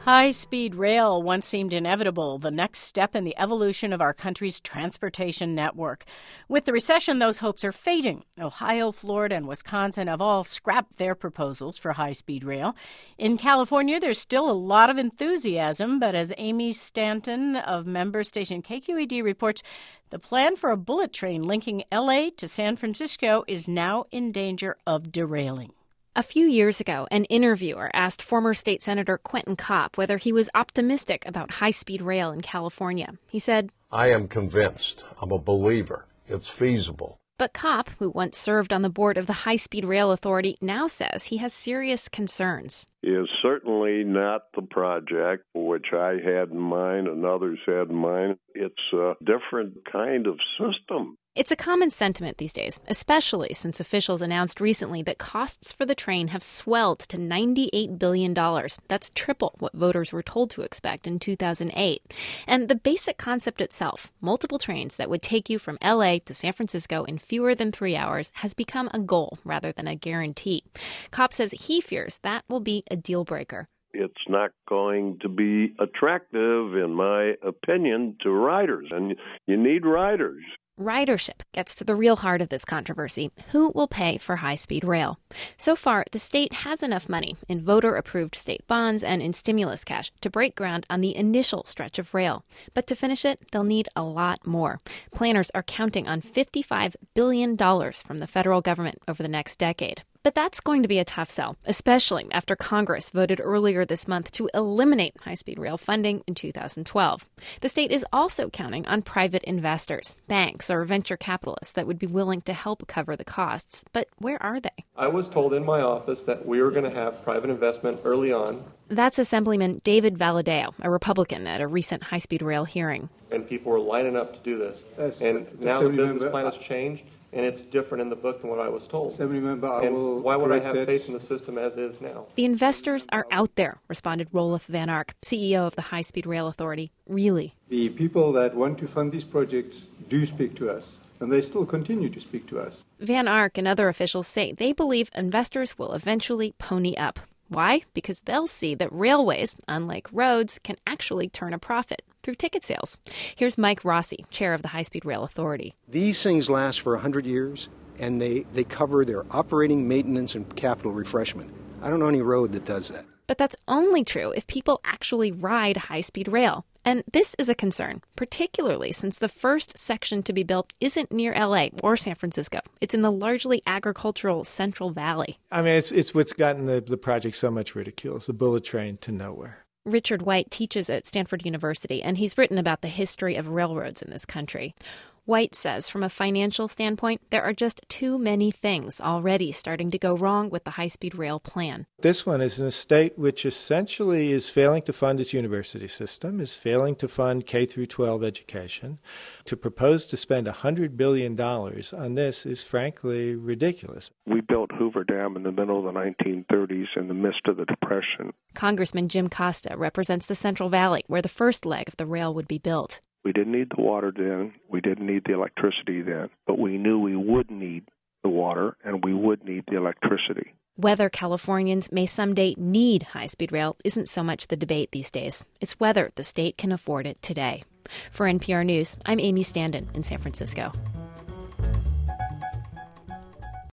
High-speed rail once seemed inevitable, the next step in the evolution of our country's transportation network. With the recession, those hopes are fading. Ohio, Florida, and Wisconsin have all scrapped their proposals for high-speed rail. In California, there's still a lot of enthusiasm, but as Amy Stanton of member station KQED reports, the plan for a bullet train linking L.A. to San Francisco is now in danger of derailing. A few years ago, an interviewer asked former state senator Quentin Kopp whether he was optimistic about high-speed rail in California. He said, "I am convinced. I'm a believer. It's feasible." But Kopp, who once served on the board of the High-Speed Rail Authority, now says he has serious concerns. It is certainly not the project which I had in mind and others had in mind. It's a different kind of system. It's a common sentiment these days, especially since officials announced recently that costs for the train have swelled to $98 billion. That's triple what voters were told to expect in 2008. And the basic concept itself, multiple trains that would take you from L.A. to San Francisco in fewer than 3 hours, has become a goal rather than a guarantee. Kopp says he fears that will be a deal breaker. It's not going to be attractive, in my opinion, to riders, and you need riders. Ridership gets to the real heart of this controversy. Who will pay for high-speed rail? So far, the state has enough money in voter-approved state bonds and in stimulus cash to break ground on the initial stretch of rail. But to finish it, they'll need a lot more. Planners are counting on $55 billion from the federal government over the next decade. But that's going to be a tough sell, especially after Congress voted earlier this month to eliminate high-speed rail funding in 2012. The state is also counting on private investors, banks or venture capitalists that would be willing to help cover the costs. But where are they? I was told in my office that we were going to have private investment early on. That's Assemblyman David Valadao, a Republican at a recent high-speed rail hearing. And people were lining up to do this. And now the business plan has changed. And it's different in the book than what I was told. And why would I have faith in the system as is now? The investors are out there, responded Roelof Van Ark, CEO of the High-Speed Rail Authority. Really? The people that want to fund these projects do speak to us, and they still continue to speak to us. Van Ark and other officials say they believe investors will eventually pony up. Why? Because they'll see that railways, unlike roads, can actually turn a profit through ticket sales. Here's Mike Rossi, chair of the High-Speed Rail Authority. These things last for 100 years, and they cover their operating, maintenance, and capital refreshment. I don't know any road that does that. But that's only true if people actually ride high-speed rail. And this is a concern, particularly since the first section to be built isn't near L.A. or San Francisco. It's in the largely agricultural Central Valley. I mean, it's what's gotten the project so much ridicule. It's the bullet train to nowhere. Richard White teaches at Stanford University, and he's written about the history of railroads in this country. White says from a financial standpoint, there are just too many things already starting to go wrong with the high-speed rail plan. This one is in a state which essentially is failing to fund its university system, is failing to fund K through 12 education. To propose to spend $100 billion on this is frankly ridiculous. We built Hoover Dam in the middle of the 1930s in the midst of the Depression. Congressman Jim Costa represents the Central Valley, where the first leg of the rail would be built. We didn't need the water then, we didn't need the electricity then, but we knew we would need the water and we would need the electricity. Whether Californians may someday need high-speed rail isn't so much the debate these days. It's whether the state can afford it today. For NPR News, I'm Amy Standen in San Francisco.